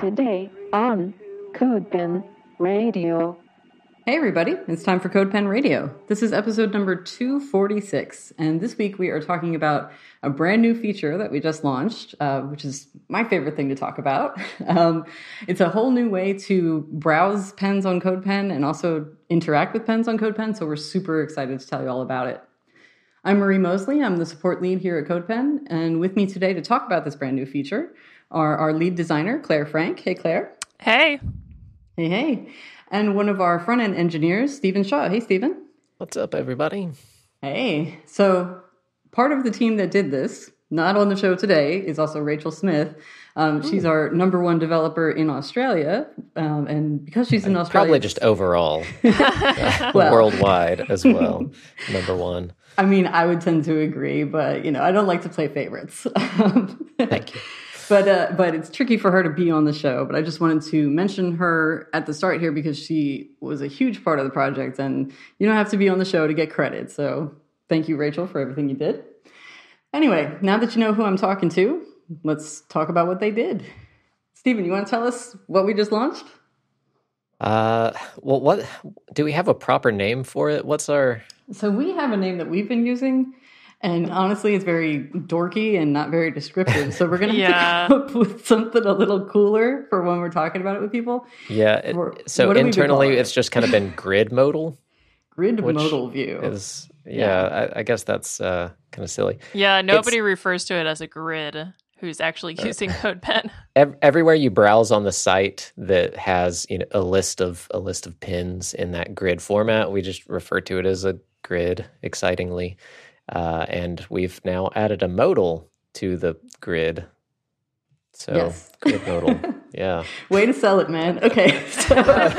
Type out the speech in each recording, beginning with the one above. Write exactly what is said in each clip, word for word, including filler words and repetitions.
Today on CodePen Radio. Hey everybody, it's time for CodePen Radio. This is episode number two forty-six, and this week we are talking about a brand new feature that we just launched, uh, which is my favorite thing to talk about. Um, it's a whole new way to browse pens on CodePen and also interact with pens on CodePen, so we're super excited to tell you all about it. I'm Marie Mosley, I'm the support lead here at CodePen, and with me today to talk about this brand new feature are our lead designer, Claire Frank. Hey, Claire. Hey. Hey, hey. And one of our front-end engineers, Stephen Shaw. Hey, Stephen. What's up, everybody? Hey. So part of the team that did this, not on the show today, is also Rachel Smith. Um, she's our number one developer in Australia. Um, and because she's in Australia... Probably just overall. uh, well, worldwide as well. Number one. I mean, I would tend to agree, but, you know, I don't like to play favorites. Thank you. But uh, but it's tricky for her to be on the show. But I just wanted to mention her at the start here because she was a huge part of the project. And you don't have to be on the show to get credit. So thank you, Rachel, for everything you did. Anyway, now that you know who I'm talking to, let's talk about what they did. Stephen, you want to tell us what we just launched? Uh, well, what do we have a proper name for it? What's our... So we have a name that we've been using. And honestly, it's very dorky and not very descriptive. So we're going to have yeah. to come up with something a little cooler for when we're talking about it with people. Yeah. It, so internally, it's just kind of been grid modal. Grid modal view. Is, yeah, yeah. I, I guess that's uh, kind of silly. Yeah, nobody it's, refers to it as a grid who's actually using CodePen. Ev- everywhere you browse on the site that has, you know, a list of a list of pins in that grid format, we just refer to it as a grid, excitingly. Uh, and we've now added a modal to the grid. So, yes. Grid modal. Yeah. Way to sell it, man. Okay. So,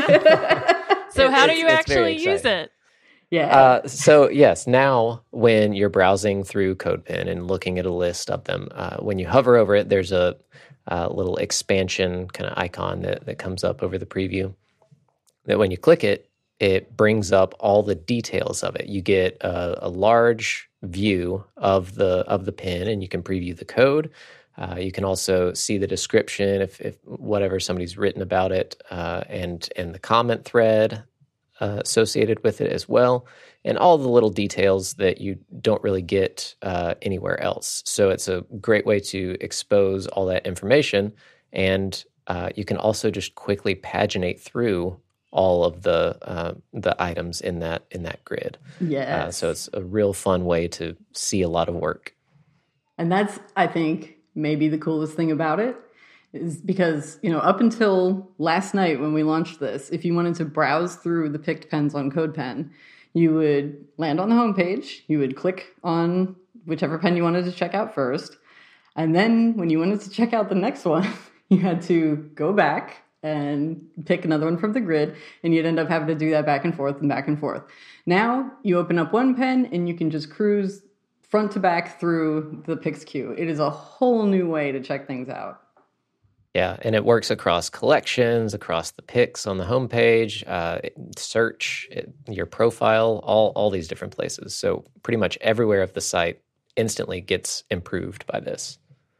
so how do you actually use it? Yeah. Uh, so, yes, now when you're browsing through CodePen and looking at a list of them, uh, when you hover over it, there's a, a little expansion kind of icon that, that comes up over the preview. That when you click it, it brings up all the details of it. You get a, a large view of the of the pin, and you can preview the code. Uh, you can also see the description if, if whatever somebody's written about it, uh, and and the comment thread uh, associated with it as well, and all the little details that you don't really get uh, anywhere else. So it's a great way to expose all that information, and uh, you can also just quickly paginate through all of the uh, the items in that in that grid. Yeah. Uh, so it's a real fun way to see a lot of work. And that's, I think, maybe the coolest thing about it is because, you know, up until last night when we launched this, if you wanted to browse through the picked pens on CodePen, you would land on the homepage, you would click on whichever pen you wanted to check out first, and then when you wanted to check out the next one, you had to go back and pick another one from the grid, and you'd end up having to do that back and forth and back and forth. Now, you open up one pen, and you can just cruise front to back through the picks queue. It is a whole new way to check things out. Yeah, and it works across collections, across the picks on the homepage, uh, search, it, your profile, all, all these different places. So pretty much everywhere of the site instantly gets improved by this.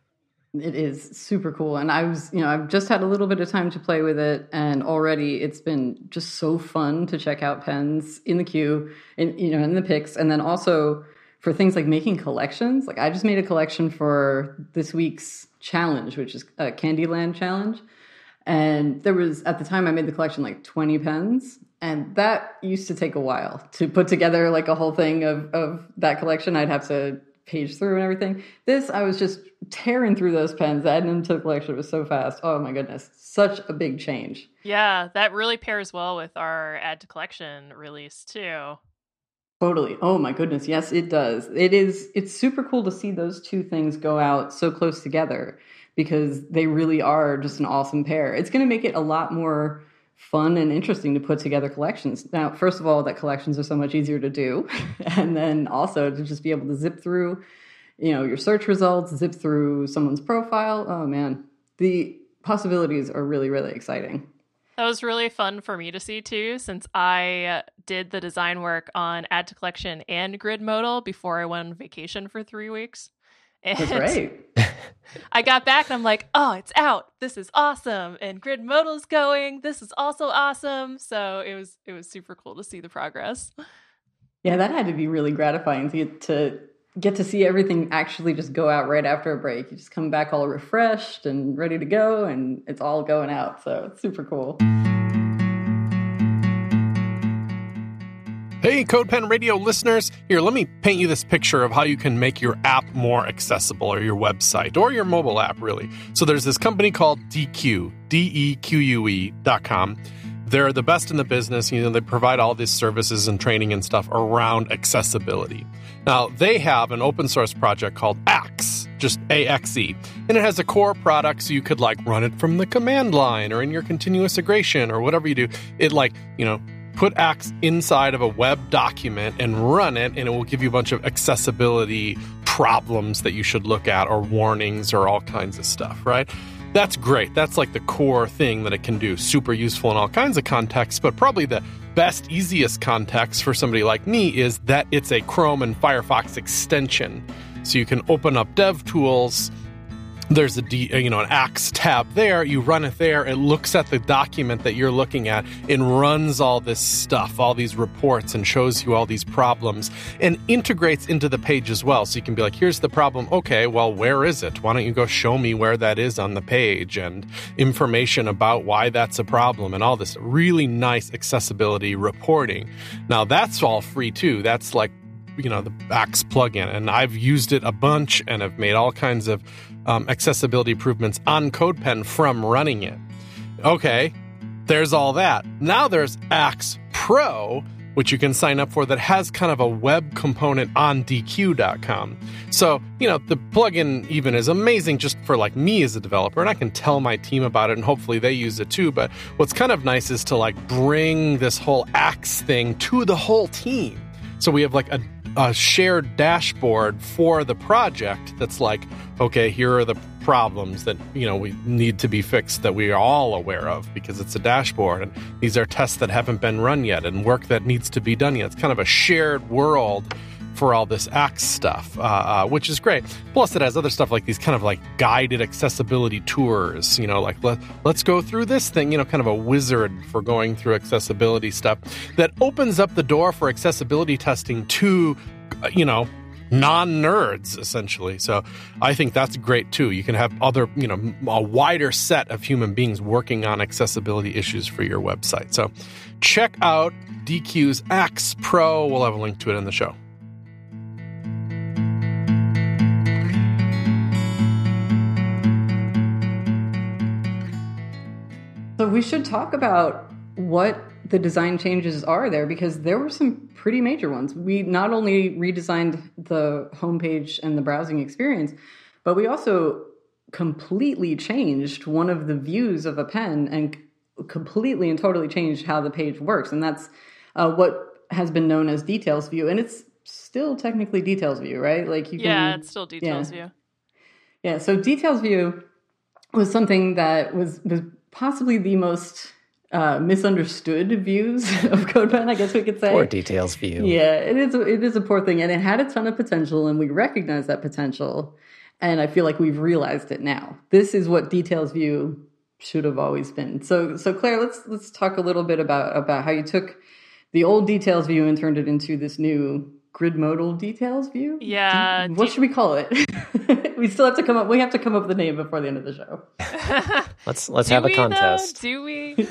It is super cool. And I was, you know, I've just had a little bit of time to play with it, and already it's been just so fun to check out pens in the queue and, you know, in the picks. And then also for things like making collections. Like I just made a collection for this week's challenge, which is a Candyland challenge. And there was, at the time I made the collection, like twenty pens. And that used to take a while to put together like a whole thing of, of that collection. I'd have to page through and everything. This, I was just tearing through those pens, adding them to the collection. It was so fast. Oh my goodness. Such a big change. Yeah, that really pairs well with our add to collection release too. Totally. Oh my goodness. Yes, it does. It is, it's super cool to see those two things go out so close together because they really are just an awesome pair. It's going to make it a lot more fun and interesting to put together collections. Now, first of all, that collections are so much easier to do. And then also to just be able to zip through, you know, your search results, zip through someone's profile. Oh man, the possibilities are really, really exciting. That was really fun for me to see too, since I did the design work on add to collection and grid modal before I went on vacation for three weeks. And That's right. I got back and I'm like, oh, it's out. This is awesome. And Grid Modal's going. This is also awesome. So it was it was super cool to see the progress. Yeah, that had to be really gratifying to get to get to see everything actually just go out right after a break. You just come back all refreshed and ready to go, and it's all going out. So it's super cool. Hey, CodePen Radio listeners. Here, let me paint you this picture of how you can make your app more accessible, or your website, or your mobile app, really. So there's this company called D Q, D E Q U E dot com. They're the best in the business. You know, they provide all these services and training and stuff around accessibility. Now, they have an open source project called Axe, just A X E. And it has a core product, so you could, like, run it from the command line or in your continuous integration or whatever you do. It, like, you know, put Axe inside of a web document and run it, and it will give you a bunch of accessibility problems that you should look at, or warnings, or all kinds of stuff, right? That's great. That's like the core thing that it can do. Super useful in all kinds of contexts, but probably the best, easiest context for somebody like me is that it's a Chrome and Firefox extension. So you can open up DevTools. There's a D, you know, an Axe tab there. You run it there. It looks at the document that you're looking at and runs all this stuff, all these reports, and shows you all these problems, and integrates into the page as well. So you can be like, here's the problem. Okay, well, where is it? Why don't you go show me where that is on the page, and information about why that's a problem, and all this really nice accessibility reporting. Now, that's all free too. That's like, you know, the Axe plugin, and I've used it a bunch and have made all kinds of um, accessibility improvements on CodePen from running it. Okay, there's all that. Now there's Axe Pro, which you can sign up for, that has kind of a web component on D Q dot com. So, you know, the plugin even is amazing just for, like, me as a developer, and I can tell my team about it, and hopefully they use it too. But what's kind of nice is to, like, bring this whole Axe thing to the whole team. So we have, like, a a shared dashboard for the project that's like, okay, here are the problems that, you know, we need to be fixed, that we are all aware of, because it's a dashboard, and these are tests that haven't been run yet and work that needs to be done yet. It's kind of a shared world for all this Axe stuff, uh, uh, which is great. Plus, it has other stuff like these kind of like guided accessibility tours, you know, like let, let's go through this thing, you know, kind of a wizard for going through accessibility stuff that opens up the door for accessibility testing to, you know, non-nerds, essentially. So I think that's great, too. You can have other, you know, a wider set of human beings working on accessibility issues for your website. So check out D Q's Axe Pro. We'll have a link to it in the show. So we should talk about what the design changes are there, because there were some pretty major ones. We not only redesigned the homepage and the browsing experience, but we also completely changed one of the views of a pen, and completely and totally changed how the page works. And that's uh, what has been known as Details View. And it's still technically Details View, right? Like you can, yeah, it's still Details yeah. View. Yeah, so Details View was something that was, was possibly the most uh, misunderstood views of CodePen, I guess we could say. Poor Details View. Yeah, it is, it is a poor thing. And it had a ton of potential, and we recognize that potential. And I feel like we've realized it now. This is what Details View should have always been. So, so Claire, let's let's talk a little bit about, about how you took the old Details View and turned it into this new Grid Modal Details View. Yeah. De- what de- should we call it? We still have to come up. We have to come up with a name before the end of the show. let's let's Do have a we, contest. Though? Do we?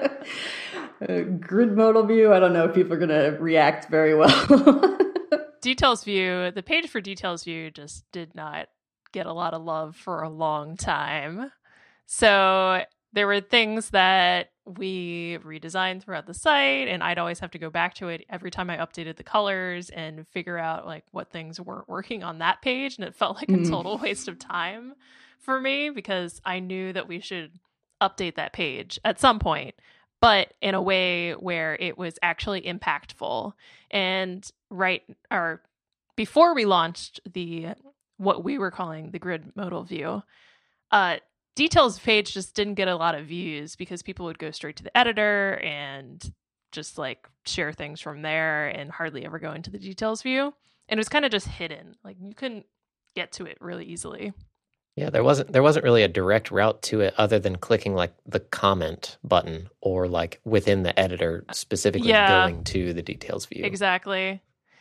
uh, Grid Modal View. I don't know if people are going to react very well. Details View. The page for Details View just did not get a lot of love for a long time. So there were things that we redesigned throughout the site, and I'd always have to go back to it every time I updated the colors and figure out like what things weren't working on that page. And it felt like a Mm. total waste of time for me, because I knew that we should update that page at some point, but in a way where it was actually impactful. And right, or before we launched the, what we were calling the Grid Modal View, uh, Details page just didn't get a lot of views because people would go straight to the editor and just like share things from there and hardly ever go into the Details View. And it was kind of just hidden. Like you couldn't get to it really easily. Yeah, there wasn't there wasn't really a direct route to it other than clicking like the comment button or like within the editor specifically Yeah. going to the details view. Exactly.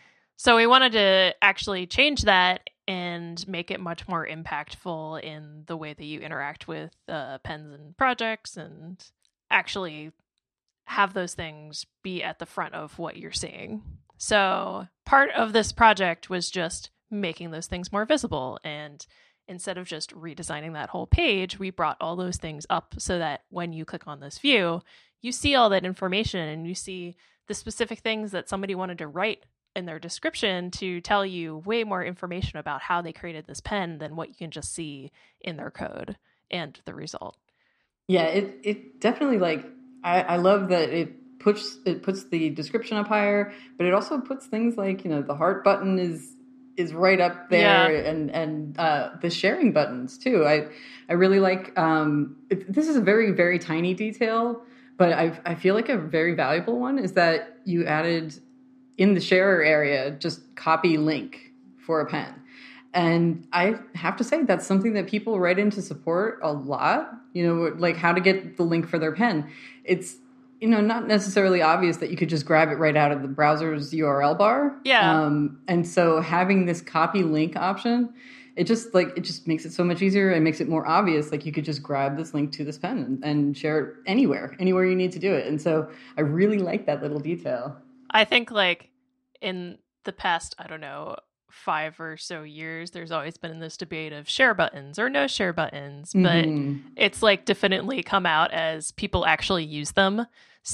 So we wanted to actually change that and make it much more impactful in the way that you interact with uh, pens and projects, and actually have those things be at the front of what you're seeing. So part of this project was just making those things more visible. And instead of just redesigning that whole page, we brought all those things up so that when you click on this view, you see all that information and you see the specific things that somebody wanted to write in their description to tell you way more information about how they created this pen than what you can just see in their code and the result. Yeah, it it definitely like I, I love that it puts it puts the description up higher, but it also puts things like, you know, the heart button is is right up there, Yeah. and and uh, the sharing buttons too. I I really like um, it, this is a very very tiny detail, but I I feel like a very valuable one is that you added in the sharer area just copy link for a pen. And I have to say that's something that people write into support a lot, you know, like how to get the link for their pen. It's, you know, not necessarily obvious that you could just grab it right out of the browser's U R L bar. Yeah. Um, and so having this copy link option, it just like, it just makes it so much easier and makes it more obvious. Like you could just grab this link to this pen and, and share it anywhere, anywhere you need to do it. And so I really like that little detail. I think like in the past, I don't know, five or so years, there's always been this debate of share buttons or no share buttons, but Mhm. it's like definitely come out as people actually use them.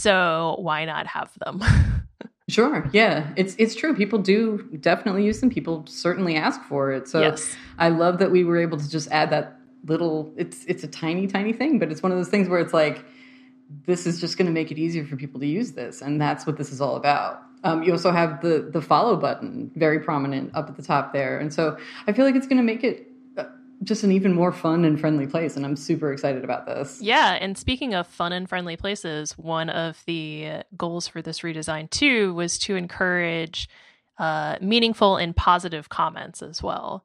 So why not have them? Sure. Yeah, it's it's true. People do definitely use them. People certainly ask for it. So Yes. I love that we were able to just add that little. It's it's a tiny tiny thing, but it's one of those things where it's like this is just going to make it easier for people to use this, and that's what this is all about. Um, you also have the the follow button very prominent up at the top there, and so I feel like it's going to make it uh, just an even more fun and friendly place, and I'm super excited about this. Yeah, and speaking of fun and friendly places, one of the goals for this redesign too was to encourage uh, meaningful and positive comments as well.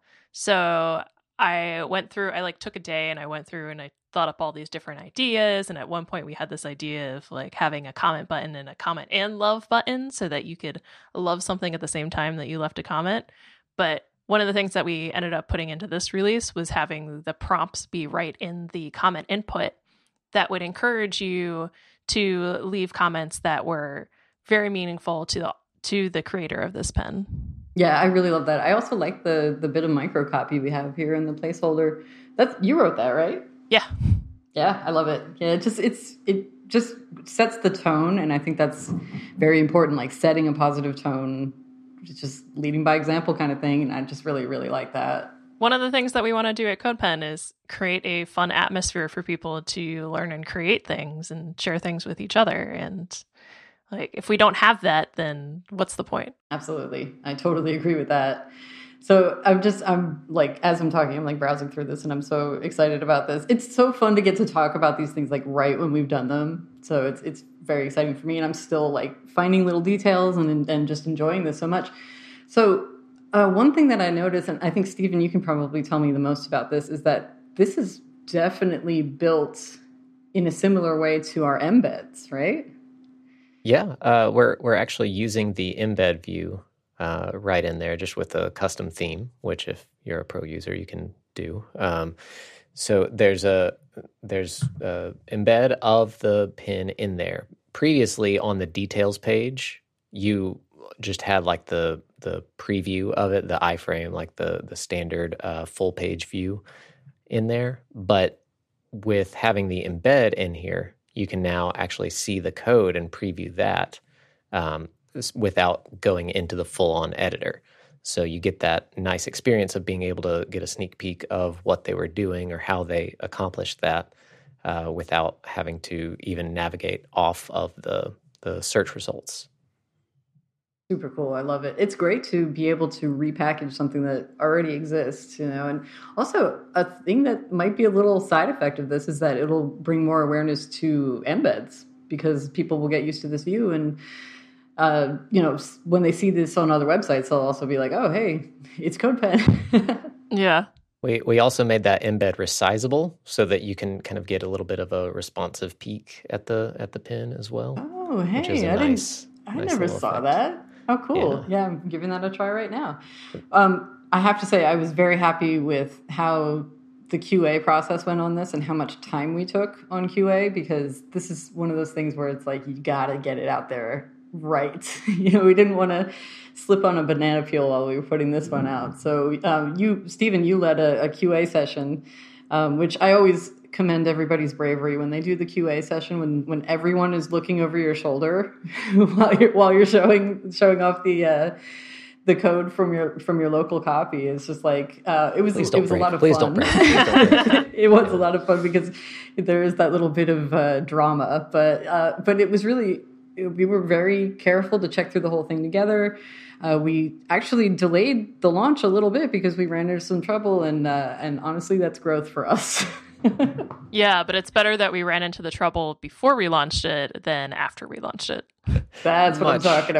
So I went through, I like took a day and I went through and I thought up all these different ideas. And at one point we had this idea of like having a comment button and a comment and love button so that you could love something at the same time that you left a comment. But one of the things that we ended up putting into this release was having the prompts be right in the comment input that would encourage you to leave comments that were very meaningful to the to the creator of this pen. Yeah, I really love that. I also like the the bit of micro copy we have here in the placeholder. That's you wrote that, right? Yeah. Yeah, I love it. Yeah, it just it's it just sets the tone, and I think that's very important. Like setting a positive tone, just leading by example kind of thing. And I just really really like that. One of the things that we want to do at CodePen is create a fun atmosphere for people to learn and create things and share things with each other. And like, if we don't have that, then what's the point? Absolutely. I totally agree with that. So I'm just, I'm like, as I'm talking, I'm like browsing through this and I'm so excited about this. It's so fun to get to talk about these things like right when we've done them. So it's, it's very exciting for me. And I'm still like finding little details and, and just enjoying this so much. So uh, one thing that I noticed, and I think Stephen, you can probably tell me the most about this, is that this is definitely built in a similar way to our embeds, right? Yeah, uh, we're we're actually using the embed view uh, right in there, just with a custom theme, which if you're a pro user, you can do. Um, so there's a there's a embed of the pin in there. Previously, on the details page, you just had like the the preview of it, the iframe, like the the standard uh, full page view in there. But with having the embed in here, you can now actually see the code and preview that um, without going into the full-on editor. So you get that nice experience of being able to get a sneak peek of what they were doing or how they accomplished that uh, without having to even navigate off of the, the search results. Super cool. I love it. It's great to be able to repackage something that already exists, you know, and also a thing that might be a little side effect of this is that it'll bring more awareness to embeds because people will get used to this view. And, uh, you know, when they see this on other websites, they'll also be like, oh, hey, it's CodePen. Yeah. We we also made that embed resizable so that you can kind of get a little bit of a responsive peak at the at the pin as well. Oh, hey, which is a I nice, didn't. I nice never little saw effect. that. Oh, cool. Yeah. yeah, I'm giving that a try right now. Um, I have to say, I was very happy with how the Q A process went on this and how much time we took on Q A, because this is one of those things where it's like you got to get it out there right. You know, we didn't want to slip on a banana peel while we were putting this one out. So um, you, Stephen, you led a, a Q A session, um, which I always commend everybody's bravery when they do the Q A session, when when everyone is looking over your shoulder while you're while you're showing showing off the uh, the code from your from your local copy. It's just like uh, it was it was break. a lot of Please fun. Don't Please don't break. It was a lot of fun because there is that little bit of uh, drama, but uh, but it was really, we were very careful to check through the whole thing together. Uh, we actually delayed the launch a little bit because we ran into some trouble, and uh, and honestly, that's growth for us. Yeah, but it's better that we ran into the trouble before we launched it than after we launched it. That's what Much, I'm talking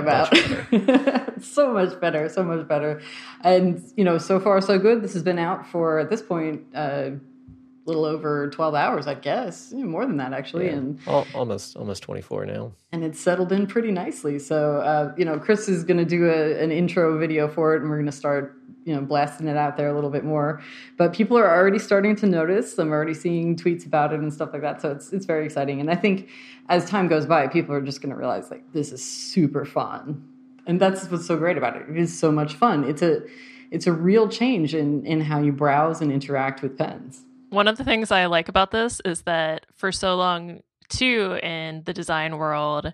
about. So much better, so much better. And, you know, so far so good. This has been out for, at this point, a uh, little over twelve hours, I guess. Yeah, more than that, actually. Yeah. And Al- almost almost twenty-four now. And it's settled in pretty nicely. So, uh, you know, Chris is going to do a, an intro video for it, and we're going to start, you know, blasting it out there a little bit more. But people are already starting to notice. I'm already seeing tweets about it and stuff like that. So it's it's very exciting. And I think as time goes by, people are just going to realize, like, this is super fun. And that's what's so great about it. It is so much fun. It's a it's a real change in in how you browse and interact with pens. One of the things I like about this is that for so long, too, in the design world,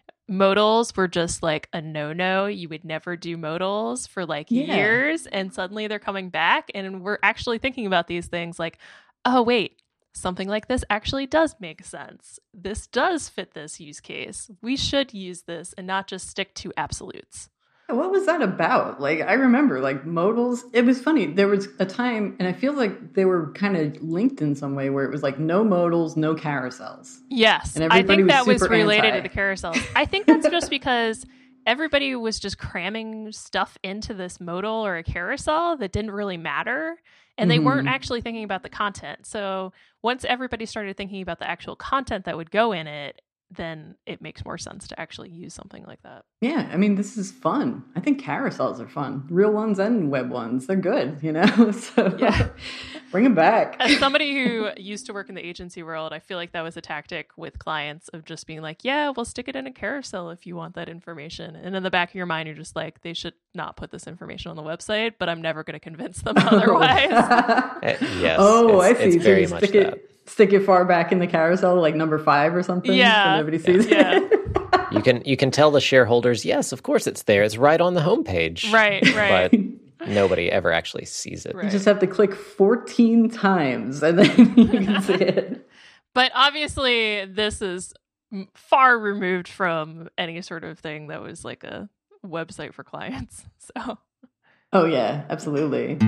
modals were just like a no-no. You would never do modals for like Yeah. years, and suddenly they're coming back, and we're actually thinking about these things like, oh, wait, something like this actually does make sense. This does fit this use case. We should use this and not just stick to absolutes. What was that about? Like, I remember, like, modals. It was funny. There was a time, and I feel like they were kind of linked in some way, where it was like no modals, no carousels. Yes, And I everybody think was that was super related anti. to the carousels. I think that's just because everybody was just cramming stuff into this modal or a carousel that didn't really matter, and they Mhm. weren't actually thinking about the content. So once everybody started thinking about the actual content that would go in it, then it makes more sense to actually use something like that. Yeah, I mean, this is fun. I think carousels are fun. Real ones and web ones. They're good, you know? So Yeah. bring them back. As somebody who used to work in the agency world, I feel like that was a tactic with clients of just being like, yeah, we'll stick it in a carousel if you want that information. And in the back of your mind, you're just like, they should not put this information on the website, but I'm never going to convince them otherwise. Uh, yes. Oh, I it's, see. It's So very you much stick that. it, stick it far back in the carousel, like number five or something. Yeah. So nobody sees Yeah. it. You can you can tell the shareholders, yes, of course it's there. It's right on the homepage. Right, right. But nobody ever actually sees it. Right. You just have to click fourteen times and then you can see it. But obviously, this is m- far removed from any sort of thing that was like a website for clients. So, Oh, yeah, absolutely.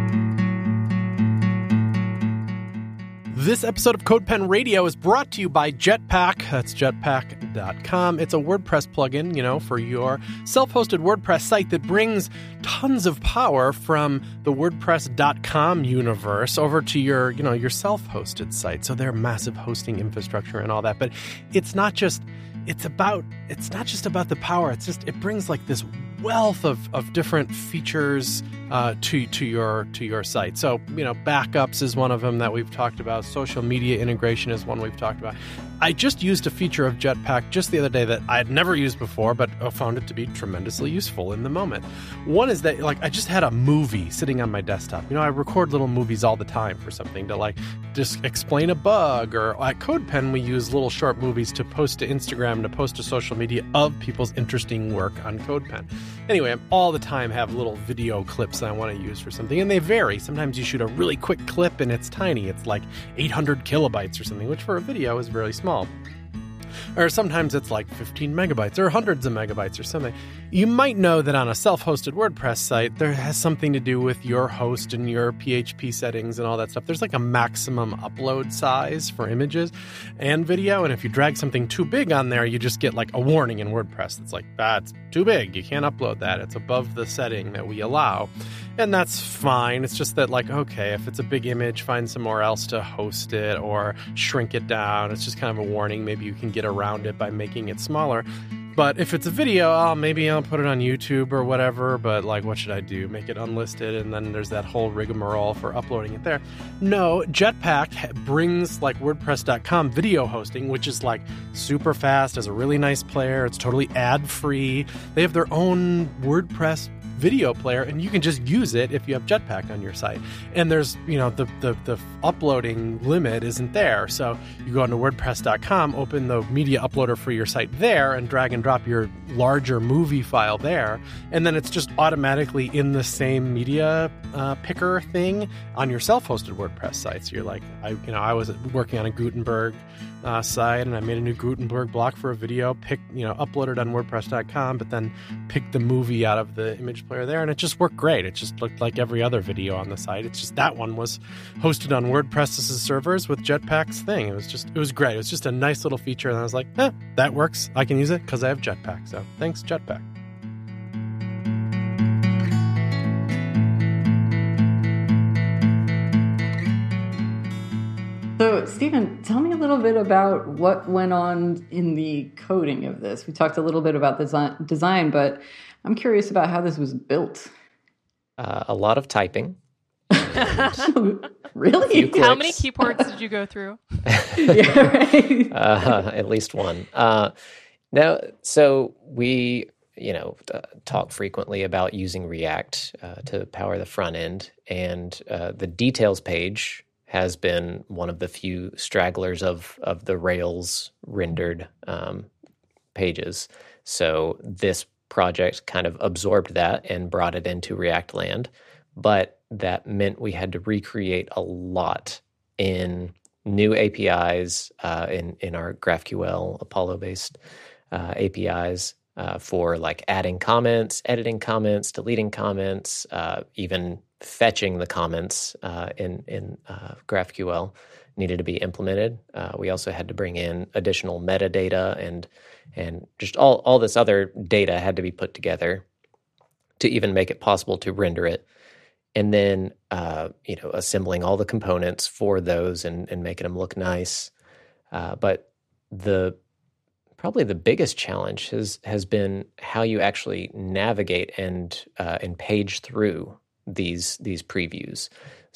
This episode of CodePen Radio is brought to you by Jetpack. That's jetpack dot com. It's a WordPress plugin, you know, for your self-hosted WordPress site that brings tons of power from the WordPress dot com universe over to your, you know, your self-hosted site. So they're massive hosting infrastructure and all that. But it's not just it's about it's not just about the power. It's just it brings like this wealth of, of different features uh, to to your to your site. So, you know, backups is one of them that we've talked about. Social media integration is one we've talked about. I just used a feature of Jetpack just the other day that I had never used before, but found it to be tremendously useful in the moment. One is that, like, I just had a movie sitting on my desktop. You know, I record little movies all the time for something to, like, just explain a bug. Or at CodePen, we use little short movies to post to Instagram, to post to social media of people's interesting work on CodePen. Anyway, I all the time have little video clips that I want to use for something, and they vary. Sometimes you shoot a really quick clip, and it's tiny. It's like eight hundred kilobytes or something, which for a video is really small. or sometimes it's like fifteen megabytes or hundreds of megabytes or something. You might know that on a self-hosted WordPress site, there has something to do with your host and your P H P settings and all that stuff. There's like a maximum upload size for images and video, and if you drag something too big on there, you just get like a warning in WordPress that's like, that's too big, you can't upload that, it's above the setting that we allow. And that's fine. It's just that, like, okay, if it's a big image, find somewhere else to host it or shrink it down. It's just kind of a warning. Maybe you can get around it by making it smaller. But if it's a video, oh, maybe I'll put it on YouTube or whatever. But, like, what should I do? Make it unlisted? And then there's that whole rigmarole for uploading it there. No, Jetpack brings, like, WordPress dot com video hosting, which is, like, super fast, has a really nice player. It's totally ad-free. They have their own WordPress video player, and you can just use it if you have Jetpack on your site. And there's, you know, the, the, the uploading limit isn't there. So you go onto WordPress dot com, open the media uploader for your site there, and drag and drop your larger movie file there. And then it's just automatically in the same media uh, picker thing on your self-hosted WordPress site. So you're like, I, you know, I was working on a Gutenberg uh, site, and I made a new Gutenberg block for a video, pick, you know, uploaded on WordPress dot com, but then picked the movie out of the image player there, and it just worked great. It just looked like every other video on the site. It's just that one was hosted on WordPress's servers with Jetpack's thing. It was just, it was great. It was just a nice little feature, and I was like, eh, that works. I can use it because I have Jetpack. So thanks, Jetpack. So, Stephen, tell me a little bit about what went on in the coding of this. We talked a little bit about the design, but I'm curious about how this was built. Uh, a lot of typing. Really? How many keyboards did you go through? Yeah, right. uh, at least one. Uh, now, so we, you know, uh, talk frequently about using React uh, to power the front end, and uh, the details page has been one of the few stragglers of of the Rails rendered um, pages. So this project kind of absorbed that and brought it into React land, but that meant we had to recreate a lot in new A P Is uh, in in our GraphQL Apollo-based uh, A P Is uh, for like adding comments, editing comments, deleting comments, uh, even fetching the comments uh, in in uh, GraphQL needed to be implemented. Uh, we also had to bring in additional metadata and and just all all this other data had to be put together to even make it possible to render it. And then, uh, you know, assembling all the components for those and, and making them look nice. Uh, but the probably the biggest challenge has has been how you actually navigate and uh, and page through these these previews.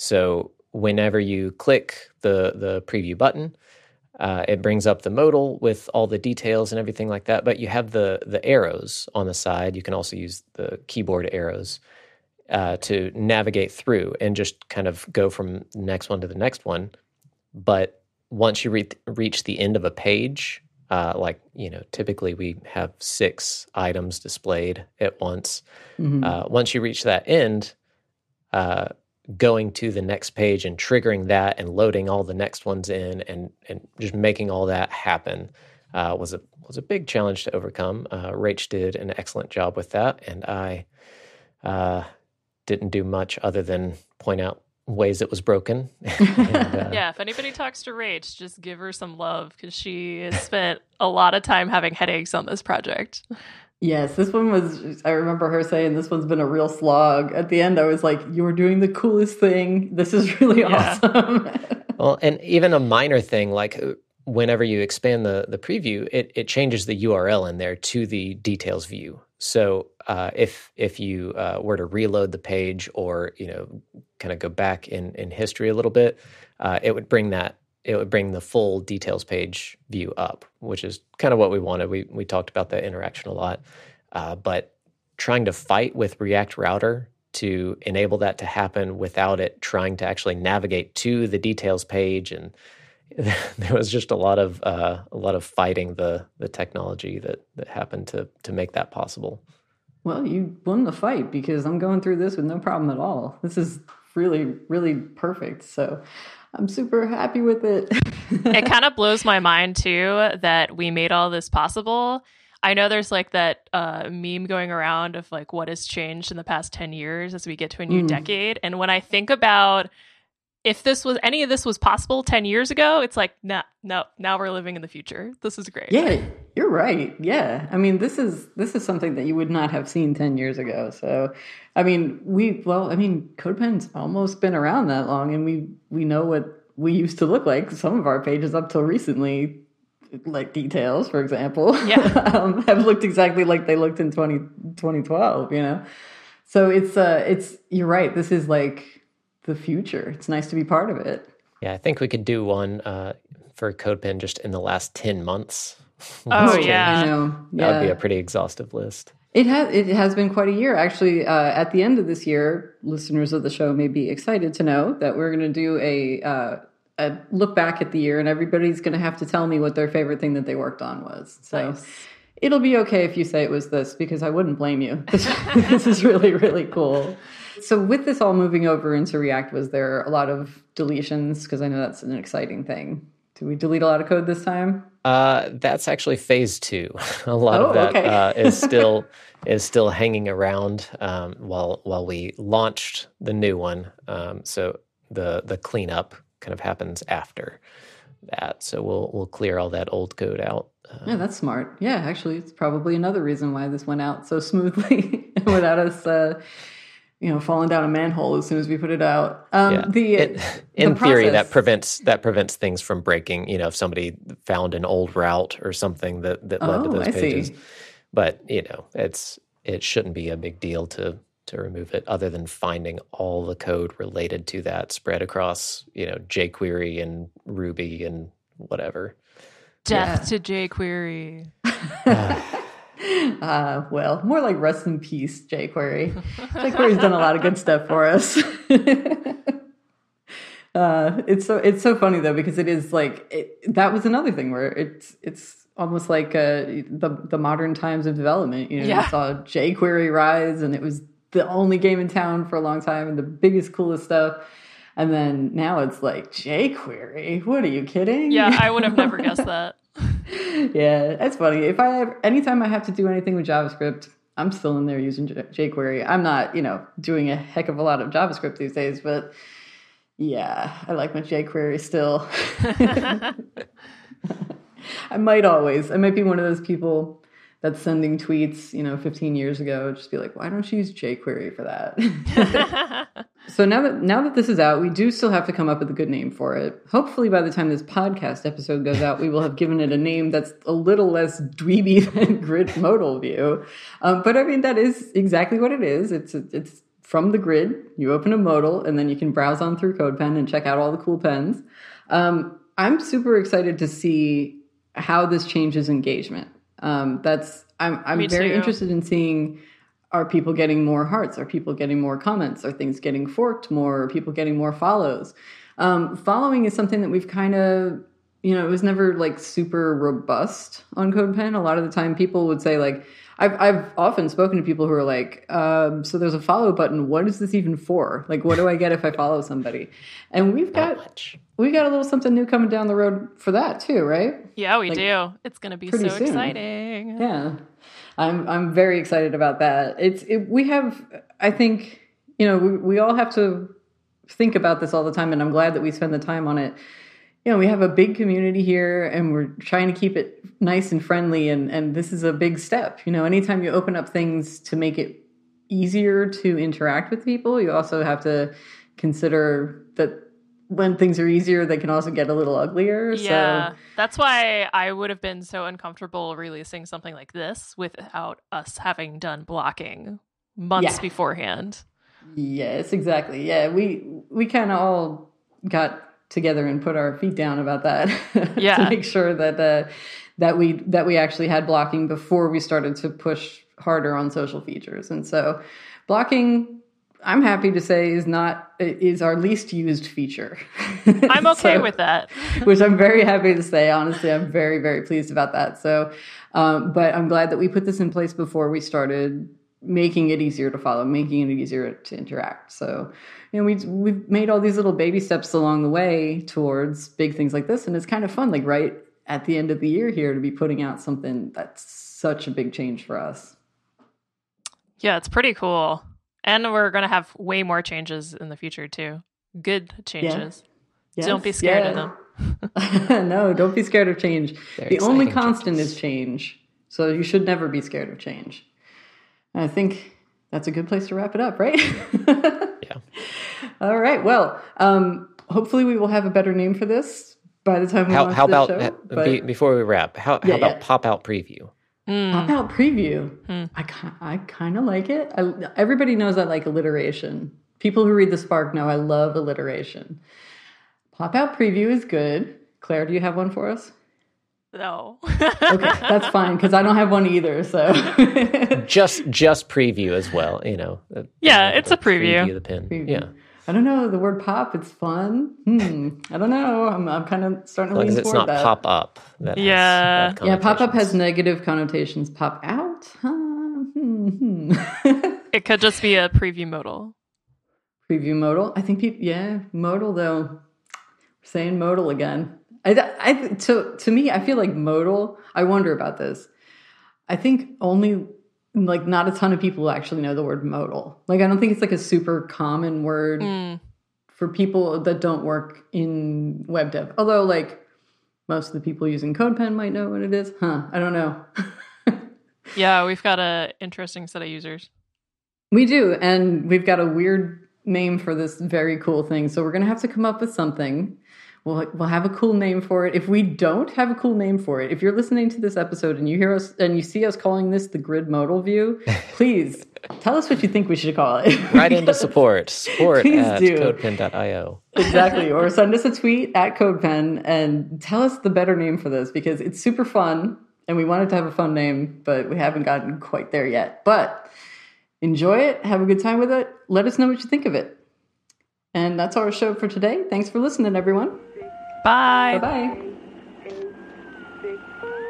So whenever you click the the preview button, uh, it brings up the modal with all the details and everything like that. But you have the the arrows on the side. You can also use the keyboard arrows Uh, to navigate through and just kind of go from the next one to the next one. But once you re- reach the end of a page, uh, like, you know, typically we have six items displayed at once. Mm-hmm. Uh, once you reach that end, uh, going to the next page and triggering that and loading all the next ones in and, and just making all that happen uh, was a was a big challenge to overcome. Uh, Rach did an excellent job with that, and I uh, didn't do much other than point out ways it was broken. and, uh, yeah, if anybody talks to Rach, just give her some love because she has spent a lot of time having headaches on this project. Yes, this one was, I remember her saying this one's been a real slog. At the end, I was like, you're doing the coolest thing. This is really Yeah. awesome. Well, and even a minor thing, like whenever you expand the, the preview, it, it changes the U R L in there to the details view. So uh, if if you uh, were to reload the page or, you know, kind of go back in, in history a little bit, uh, it would bring that, it would bring the full details page view up, which is kind of what we wanted. We we talked about that interaction a lot. Uh, but trying to fight with React Router to enable that to happen without it trying to actually navigate to the details page, and there was just a lot of uh, a lot of fighting the the technology that that happened to to make that possible. Well, you won the fight because I'm going through this with no problem at all. This is really, really perfect. So I'm super happy with it. It kind of blows my mind too that we made all this possible. I know there's like that uh, meme going around of like what has changed in the past ten years as we get to a new mm. decade. And when I think about if this was any of this was possible ten years ago, it's like, no, no, now we're living in the future. This is great. Yeah, you're right. Yeah. I mean, this is this is something that you would not have seen ten years ago. So, I mean, we well, I mean, CodePen's almost been around that long, and we we know what we used to look like. Some of our pages up till recently, like details, for example, yeah. um, have looked exactly like they looked in twenty twelve, you know? So it's, uh, it's, you're right. This is like the future. It's nice to be part of it. Yeah, I think we could do one uh, for CodePen just in the last ten months. Oh, yeah. You know, that yeah. would be a pretty exhaustive list. It has, it has been quite a year. Actually, uh, at the end of this year, listeners of the show may be excited to know that we're going to do a, uh, a look back at the year, and everybody's going to have to tell me what their favorite thing that they worked on was. So nice. It'll be okay if you say it was this, because I wouldn't blame you. This, this is really, really cool. So with this all moving over into React, was there a lot of deletions? Because I know that's an exciting thing. Did we delete a lot of code this time? Uh, that's actually phase two. A lot oh, of that okay. uh, is still is still hanging around um, while while we launched the new one. Um, so the the cleanup kind of happens after that. So we'll we'll clear all that old code out. Uh, yeah, that's smart. Yeah, actually, it's probably another reason why this went out so smoothly without us, uh, you know, falling down a manhole as soon as we put it out. Um, yeah. the, it, in the theory, process, that prevents that prevents things from breaking. You know, if somebody found an old route or something that, that led oh, to those I pages. See. But you know, it's it shouldn't be a big deal to. to remove it, other than finding all the code related to that spread across, you know, jQuery and Ruby and whatever. Death yeah. to jQuery. uh, well, more like rest in peace, jQuery. jQuery's done a lot of good stuff for us. uh, it's so it's so funny though, because it is like it, that was another thing where it's it's almost like uh, the the modern times of development. You know, yeah. you saw jQuery rise, and it was the only game in town for a long time and the biggest, coolest stuff. And then now it's like, jQuery? What are you kidding? Yeah, I would have never guessed that. Yeah, that's funny. If I ever, anytime I have to do anything with JavaScript, I'm still in there using J- jQuery. I'm not, you know, doing a heck of a lot of JavaScript these days, but yeah, I like my jQuery still. I might always. I might be one of those people that's sending tweets, you know, fifteen years ago, just be like, why don't you use jQuery for that? So now that now that this is out, we do still have to come up with a good name for it. Hopefully by the time this podcast episode goes out, we will have given it a name that's a little less dweeby than Grid Modal View. Um, but I mean, that is exactly what it is. It's it's from the grid. You open a modal, and then you can browse on through CodePen and check out all the cool pens. Um, I'm super excited to see how this changes engagement. Um, that's I'm I'm Me very too. interested in seeing, are people getting more hearts? Are people getting more comments? Are things getting forked more? Are people getting more follows? Um, following is something that we've kind of, you know, it was never like super robust on CodePen. A lot of the time people would say like, I've I've often spoken to people who are like, um, so there's a follow button. What is this even for? Like, what do I get if I follow somebody? And we've got much. we've got a little something new coming down the road for that too, right? Yeah, we Like, do. It's going to be so pretty soon. exciting. Yeah, I'm I'm very excited about that. It's it, we have, I think, you know, we, we all have to think about this all the time, and I'm glad that we spend the time on it. You know, we have a big community here, and we're trying to keep it nice and friendly, and and this is a big step. You know, anytime you open up things to make it easier to interact with people, you also have to consider that when things are easier, they can also get a little uglier. Yeah, so. That's why I would have been so uncomfortable releasing something like this without us having done blocking months Yeah. beforehand. Yes, exactly. Yeah, we we kind of all got together and put our feet down about that. Yeah. To make sure that uh, that we that we actually had blocking before we started to push harder on social features. And so, blocking, I'm happy to say, is not is our least used feature. I'm okay So- with that. which I'm very happy to say. Honestly, I'm very, very pleased about that. So, um, but I'm glad that we put this in place before we started making it easier to follow, making it easier to interact. So, you know, we we've made all these little baby steps along the way towards big things like this, and it's kind of fun, like right at the end of the year here, to be putting out something that's such a big change for us. Yeah, it's pretty cool. And we're going to have way more changes in the future too. Good changes. Yeah. Yes, Don't be scared yeah. of them. No, don't be scared of change. Very the only exciting constant changes. is change. So you should never be scared of change. And I think that's a good place to wrap it up, right? Yeah. All right. Well, um, hopefully we will have a better name for this by the time we How, launch how this about, show. uh, but- be, before we wrap, how, Yeah, how about yeah. pop-out preview? Mm. Pop out preview. Hmm. I ki- I kind of like it. I, everybody knows I like alliteration. People who read the Spark know I love alliteration. Pop out preview is good. Claire, do you have one for us? No. Okay, that's fine because I don't have one either. So Just just preview as well, you know. uh, Yeah, uh, it's a preview. Preview the pin. Preview. Yeah. I don't know the word pop. It's fun. Hmm. I don't know. I'm I'm kind of starting As to long lean as it's toward not that. pop up. That has Yeah. bad Yeah, pop up has connotations. negative connotations. Pop out. Huh? Hmm. hmm. It could just be a preview modal. Preview modal. I think people, yeah, modal though. We're saying modal again. I, I, to, to me, I feel like modal, I wonder about this. I think only, like, not a ton of people actually know the word modal. Like, I don't think it's like a super common word Mm. for people that don't work in web dev. Although, like, most of the people using CodePen might know what it is. Huh, I don't know. Yeah, we've got an interesting set of users. We do, and we've got a weird name for this very cool thing. So we're going to have to come up with something. We'll we'll have a cool name for it. If we don't have a cool name for it, if you're listening to this episode and you hear us and you see us calling this the grid modal view, please tell us what you think we should call it. Right into support. Support Please at do. codepen dot io. Exactly. Or send us a tweet at CodePen and tell us the better name for this because it's super fun and we wanted to have a fun name, but we haven't gotten quite there yet. But enjoy it. Have a good time with it. Let us know what you think of it. And that's our show for today. Thanks for listening, everyone. Bye. Bye-bye. eight, six,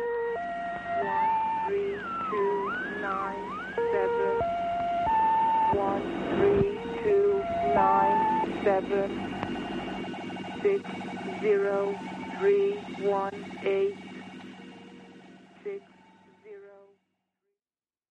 one, three, two, nine, seven, one, three, two, nine, seven, six, zero, three, one, eight.